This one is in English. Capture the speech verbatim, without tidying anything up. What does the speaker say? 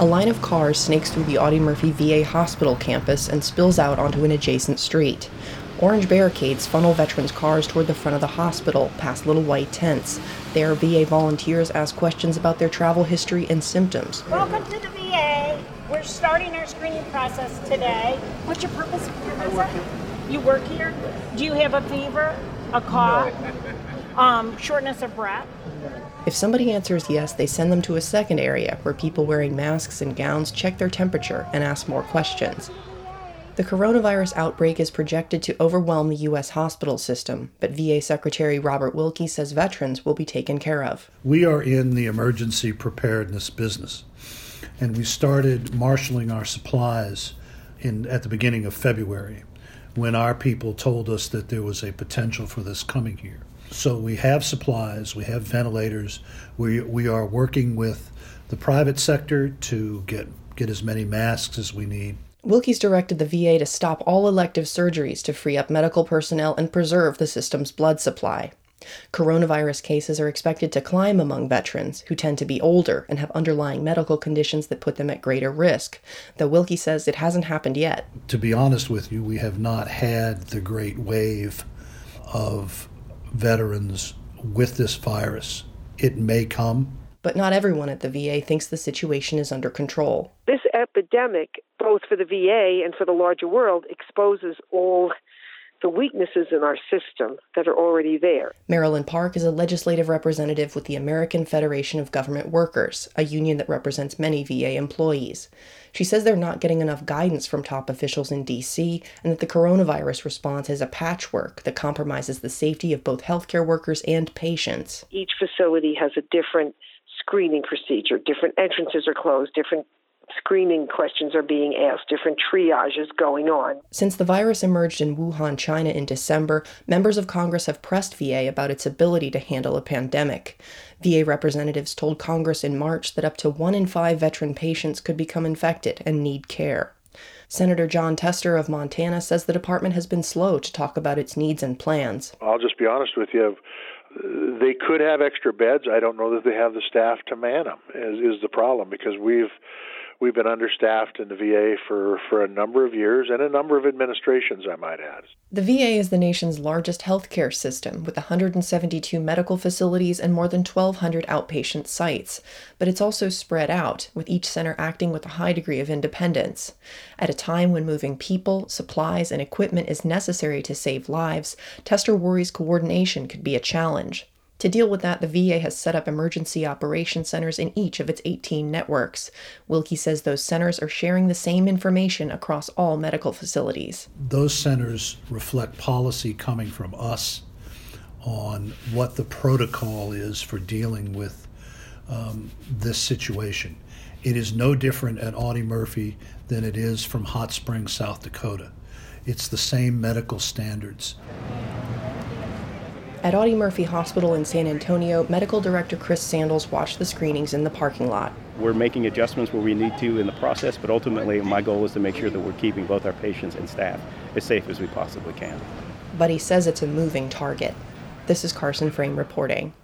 A line of cars snakes through the Audie Murphy V A hospital campus and spills out onto an adjacent street. Orange barricades funnel veterans' cars toward the front of the hospital, past little white tents. There, V A volunteers ask questions about their travel history and symptoms. Welcome to the V A. We're starting our screening process today. What's your purpose of your visit? I work here. You work here? Do you have a fever? A cough? No. Um, shortness of breath? If somebody answers yes, they send them to a second area where people wearing masks and gowns check their temperature and ask more questions. The coronavirus outbreak is projected to overwhelm the U S hospital system, but V A Secretary Robert Wilkie says veterans will be taken care of. We are in the emergency preparedness business, and we started marshaling our supplies in at the beginning of February, when our people told us that there was a potential for this coming here. So we have supplies, we have ventilators, we we are working with the private sector to get, get as many masks as we need. Wilkie's directed the V A to stop all elective surgeries to free up medical personnel and preserve the system's blood supply. Coronavirus cases are expected to climb among veterans, who tend to be older and have underlying medical conditions that put them at greater risk, though Wilkie says it hasn't happened yet. To be honest with you, we have not had the great wave of veterans with this virus. It may come. But not everyone at the V A thinks the situation is under control. This epidemic, both for the V A and for the larger world, exposes all the weaknesses in our system that are already there. Marilyn Park is a legislative representative with the American Federation of Government Workers, a union that represents many V A employees. She says they're not getting enough guidance from top officials in D C and that the coronavirus response is a patchwork that compromises the safety of both healthcare workers and patients. Each facility has a different screening procedure. Different entrances are closed, different screening questions are being asked, different triages going on. Since the virus emerged in Wuhan, China in December, members of Congress have pressed V A about its ability to handle a pandemic. V A representatives told Congress in March that up to one in five veteran patients could become infected and need care. Senator Jon Tester of Montana says the department has been slow to talk about its needs and plans. I'll just be honest with you. They could have extra beds. I don't know that they have the staff to man them, is, is the problem, because we've We've been understaffed in the V A for, for a number of years and a number of administrations, I might add. The V A is the nation's largest healthcare system, with one hundred seventy-two medical facilities and more than twelve hundred outpatient sites. But it's also spread out, with each center acting with a high degree of independence. At a time when moving people, supplies, and equipment is necessary to save lives, Tester worries coordination could be a challenge. To deal with that, the V A has set up emergency operation centers in each of its eighteen networks. Wilkie says those centers are sharing the same information across all medical facilities. Those centers reflect policy coming from us on what the protocol is for dealing with um, this situation. It is no different at Audie Murphy than it is from Hot Springs, South Dakota. It's the same medical standards. At Audie Murphy Hospital in San Antonio, Medical Director Chris Sandals watched the screenings in the parking lot. We're making adjustments where we need to in the process, but ultimately my goal is to make sure that we're keeping both our patients and staff as safe as we possibly can. But he says it's a moving target. This is Carson Frame reporting.